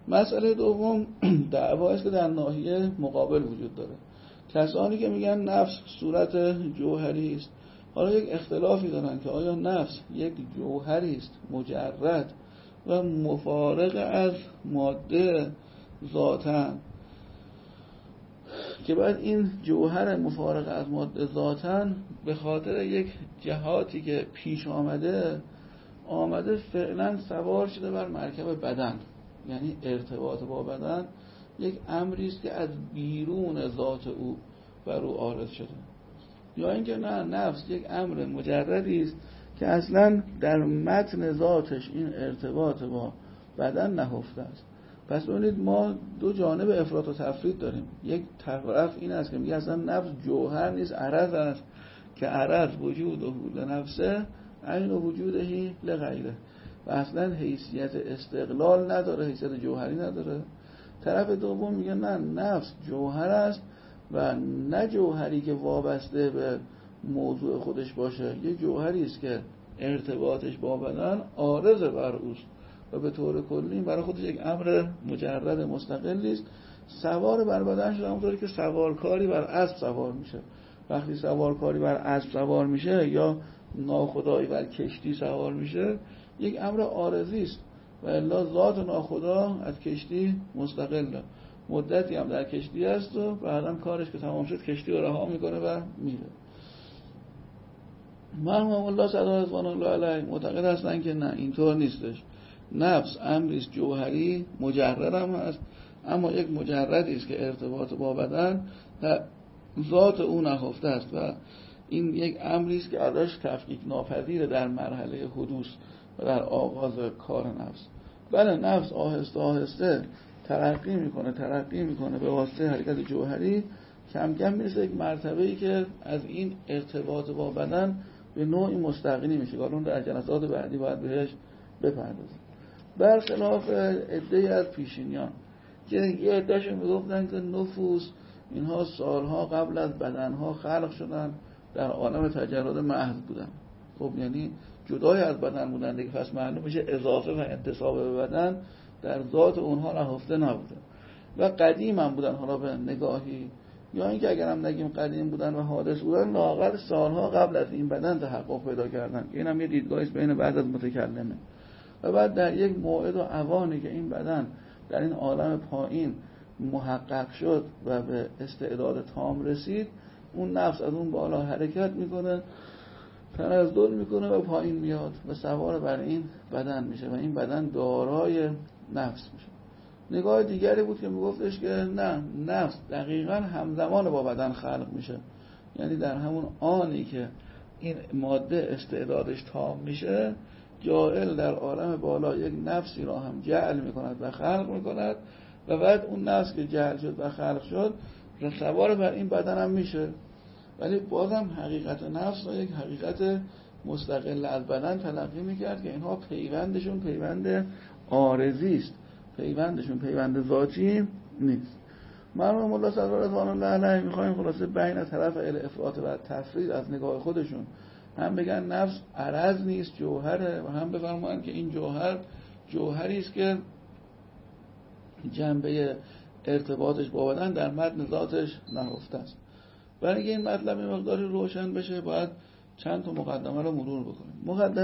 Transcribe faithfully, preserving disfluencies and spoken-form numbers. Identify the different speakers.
Speaker 1: مسئله دوم دعوا است که در ناحیه مقابل وجود داره. کسانی که میگن نفس صورت جوهری است، حالا یک اختلافی دارن که آیا نفس یک جوهری است مجرد و مفارق از ماده ذاتاً، که بعد این جوهر مفارق از ماده ذاتاً به خاطر یک جهاتی که پیش آمده آمده فعلا سوار شده بر مرکب بدن، یعنی ارتباط با بدن یک امری است که از بیرون ذات او بر او عارض شده. یا اینکه نه، نفس یک امر مجردی است که اصلا در متن ذاتش این ارتباط با بدن نهفته است. پس ببینید ما دو جانب افراط و تفرید داریم. یک طرف این است که میگه اصلا نفس جوهر نیست، عرض است، که عرض وجود و لنفسه عین وجودهی لغیره و اصلا حیثیت استقلال نداره، حیثیت جوهری نداره. طرف دوم میگه نه، نفس جوهر است و نه جوهری که وابسته به موضوع خودش باشه، یه جوهری است که ارتباطش با بدن عارض بر اوست و به طور کلی برای خودش یک امر مجرد مستقلی است، سوار بر بدن شده، همونطوری که سوارکاری بر اسب سوار میشه. وقتی سوارکاری بر اسب سوار میشه یا ناخدایی بر کشتی سوار میشه، یک امر عارضی است و الا ذات ناخدا از کشتی مستقله. مدتی هم در کشتی است و بعدم کارش که تمام شد کشتی رو رها میکنه و میره. مرحوم الله صدر رضوان الله علیه معتقد هستن که نه، اینطور نیستش. نفس امریست جوهری مجرد هم هست، اما یک مجردی است که ارتباط با بدن در ذات او نهفته است و این یک امریست که ازش تفکیک ناپذیره در مرحله حدوث و در آغاز کار نفس. بله، نفس آهسته آهسته ترقی میکنه ترقی میکنه به واسطه حرکت جوهری، کم کم میرسه یک مرتبه‌ای که از این ارتباط با بدن به نوعی مستغنی میشه که اون در جلسات بعدی باید بهش بپردازیم. برخلاف عده‌ای از پیشینیان که یه عده‌شون میگفتن که نفوس اینها سالها قبل از بدنها خلق شدن، در عالم تجرد محض بودن. خب یعنی جدای از بدن بودن دیگه، پس معلوم میشه اضافه و انتصاب به بدن در ذات اونها نهفته نبوده و قدیم هم بودن. حالا به نگاهی یا اینکه اگر هم نگیم قدیم بودن و حادث بودن، لااقل سالها قبل از این بدن تحقق پیدا کردن. این هم یه دیدگاهی است بین بعض از متکلمه. و بعد در یک موعد و اوانی که این بدن در این عالم پایین محقق شد و به استعداد تام رسید، اون نفس از اون بالا حرکت میکنه، تنزل میکنه و پایین میاد و سوار بر این بدن میشه و این بدن دارای نفس میشه. نگاه دیگری بود که میگفتش که نه، نفس دقیقاً همزمان با بدن خلق میشه، یعنی در همون آنی که این ماده استعدادش تام میشه، جاعل در عالم بالا یک نفسی را هم جعل میکند و خلق میکند و بعد اون نفس که جعل شد و خلق شد سوار بر این بدن هم میشه. ولی بازم حقیقت نفس را یک حقیقت مستقل از بدن تلقی میکرد که اینها پیوندشون پیوند عارضی است، پیوندشون پیوند ذاتی نیست. مرحوم الله صدر رضوان الله علیه میخوایم خلاصه بین طرف الافراط و تفرید از نگاه خودشون هم بگن نفس عرض نیست، جوهره، و هم بفرمایند که این جوهر جوهری است که جنبه ارتباطش با بدن در متن ذاتش نهفته است. برای اینکه این مطلب مقداری روشن بشه باید چند تا مقدمه رو مرور بکنیم. مقدمه